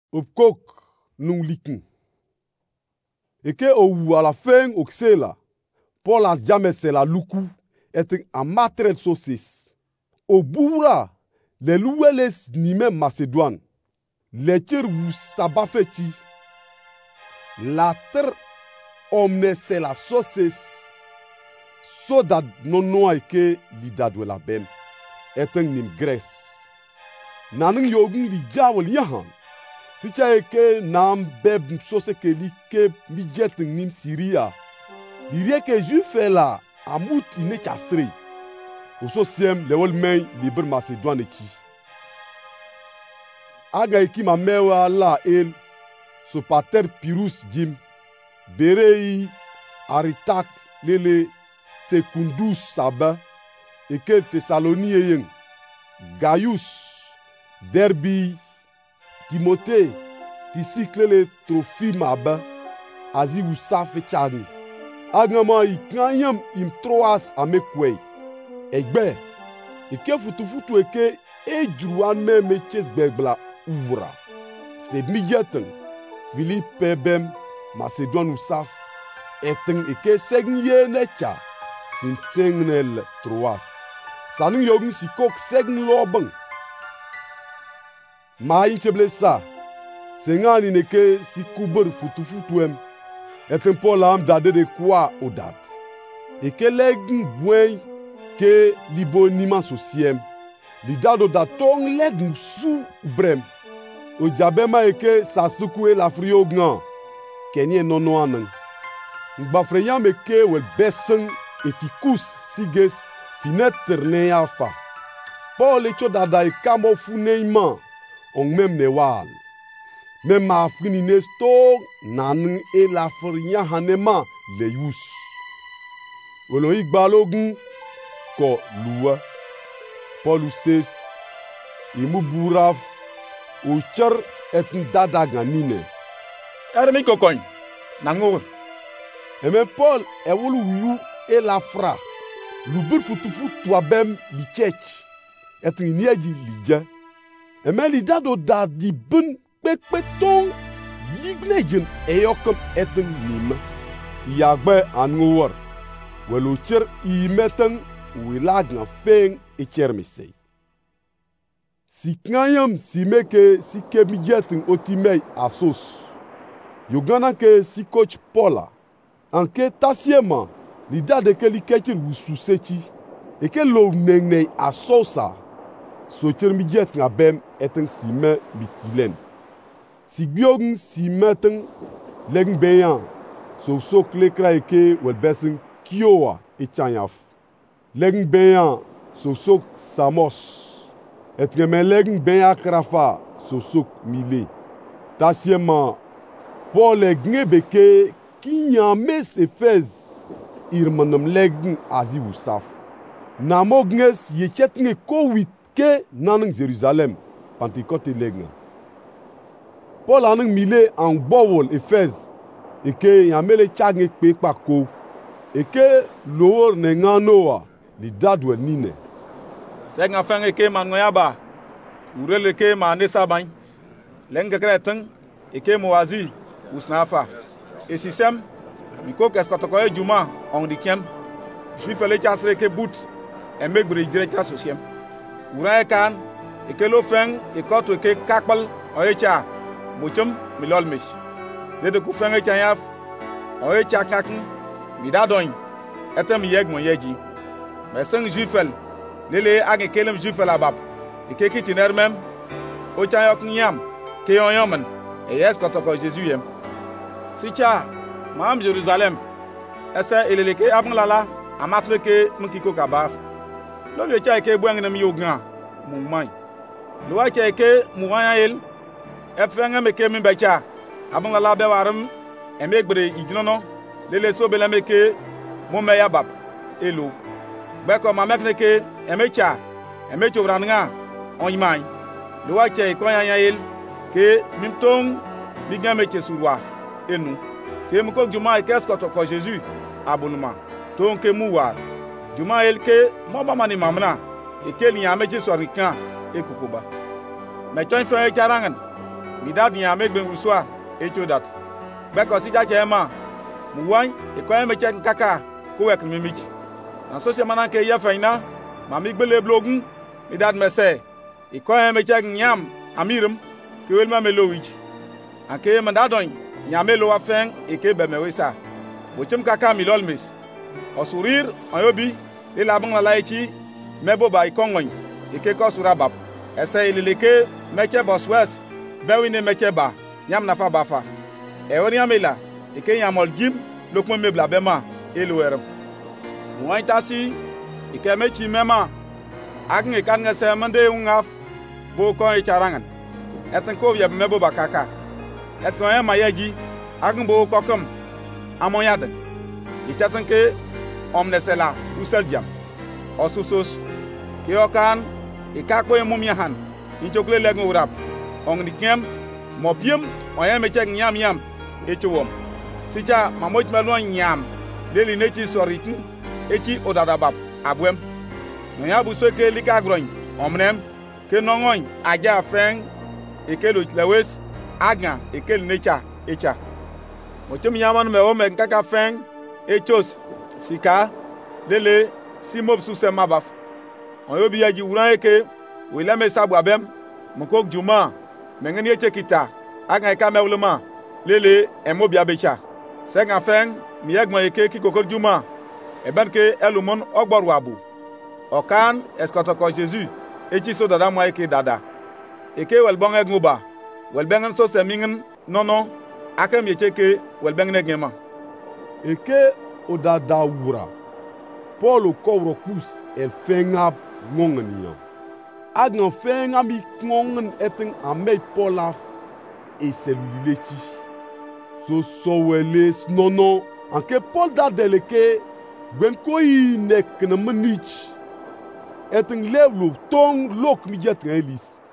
Opkok nung liken. Eke ou à la fin oxela. Paul as jamais se la luku eting amatred sosis. Obura le luweles nime Macédoine. Lecher wu sabafeti. Later omne se la sosis. So dat non eke li dadwe la bem. Eting nim Grèce. Naning yogun li jawel yahan. Si cha eke nam beb sose ke li ke mi jeting nim Syria. Li rieke jufe la amut ine chasri. Oso siem lewol men liber Macédoine chi. Aga eki ma mewa la el so pater Pyrrhus jim. Berei Aritak lele Secundus Saba eke Thessalonie yeng. Gaius Derbi Timothée Ticycle Trophime aba azi usafe chani. Agama ikanyam im Troas amekwei. Egbe eke futu eke ejruan me meches begbla ura. Se mijeten Philippe bem Macédoine usaf eteng eke segnye necha sin sengnel Troas. Saning yogun si kok segn lobang. Ma incheble sa. Sengani neke si kuber futu em. Eten Paul am dade de kwa odad. Eke legn bwen ke libo niman sosiem. Li dado da tong legn su brem. O jabema eke sastuku la frio gnan. Kenye nono anang. Ngbafreyam eke wel beseng etikus siges finetre ne alfa. Paul echo dada e kamo funeiman. On mem ne wal. Mem ma afrini nesto naning e la fria hanema le yus. Olo igbalogun ko luwa. Paul uses imu burav o cher et dada ganine. Ermi kokoin nangur. Eme Paul e wulu yu e la fra. Lubur futufu tuabem li chech. Et inieji lija. Eme li dado da di bun pekpeton lignejen eyokum eten nime. Yagbe anguwar. Welucher imeten wilagna feng echermisei. Si knayam si meke si kemijetin otimei asos. Yogana ke si coach Paula. Anke tasiema li dade ke li kechir wususechi. Eke lo nengnei asosa. So chermijet nga bem eten si me mitilen. Si gyogun si meten legn beyan. So klekra eke wel besen kiowa e chanyaf. Legn beyan so Samos. Etre men legn beyan krafa so mile. Tasiema Paul legn beke kinyame se fez irmanam legn azi usaf. Namognes yechetnge kowit ke nanang Jérusalem Pentecôte legna. Paul anang mile en bowol Efez eke yamele chagne pe pako eke loor ne nganoa li dadwe nine. Senga fenge ke mangoyaba urele ke manesa bain lenga kreteng eke moazi usnafa esisem miko keskotokoye juma on dikem juifele chasre ke bout emegbre dire chasosiem Urae kan, eke lo feng, ekoto eke kakbal, oecha, mochum, milol mish. Dede ku feng echa yaf, oecha kakn, midadoin, etem yeg mon yeji. Meseng juifel, lele age kelem juifel abab, eke kitiner mem, ocha yok nyam, ke yon yomen, yes kotoko Jésus yem. Sicha, maam Jérusalem, ese eleleke abnlala, amatleke mkiko kabaf. Lo ye cha ke bwang na mi yogan mu mai lo wa cha ke mu wa yel e fenga me ke mi becha abon la be waram e megbere ijinono lele so be la me ke mu me ya bab elo be ko ma mekne ke e mecha e mecho branga on mai lo wa cha ko ya yel ke mimtong mi ga meche surwa enu ke mu ko juma ke eskoto ko Jésus abonuma ton ke mu wa Juma elke moba mani mamna ekeli yameje sorikan ekukuba. Me chon fe charangan mi dad nyame gben uswa echodat beko si jache ema mu wan e kwa me chen kaka ko wek mi mich na so se mana ke ya faina ma mi gbele blogun mi dad me se e kwa me chen nyam amirum ke wel ma melowich ake ma dadon nyame lo afen e ke be me wesa bochum kaka mi lolmis osurir ayobi ila bang la ichi mebo ba ikongon e ke ko surabab ese ilileke meche boswes bewine meche ba nyam na fa bafa e woni amela e ke yamol jim lokmo mebla bema eluwerem mo itasi e ke mechi mema agn e kan ngase mande ungaf bo ko e charangan eten ko yeb mebo ba kaka et ko ema yaji agn bo ko kam amoyade e chaten ke omnesela usel jam osusos ke okan e kakpo emumia han inchokle legu urap ong dikem mopiem oyem echek nyam yam echuwom sicha mamoj malon nyam deli nechi soritin echi odadabab abwem no ya buso ke likagroin omnem ke nongoin aja feng ekelo tlawes aga ekel necha echa mochum yaman me o me kaka feng echos sika dele simob susema baf oyobi yaji uran eke wilame sabu abem mukok juma mengeni eche kita aga ka mewlema lele emobi abecha senga feng mi egmo eke kikokor juma eben ke elumon ogboru abu okan eskotoko Jesus echi so dada mo eke dada eke welbon egmuba welbengen so semingen nono akam yecheke welbengen egema eke odada wura Paul kowro kus el fenga ngongenia agn fenga mi ngongen eten amei Paulaf e celuleti so weles nono anke Paul da deleke gwenko yi nek na manich eten levlo tong lok mi jet elis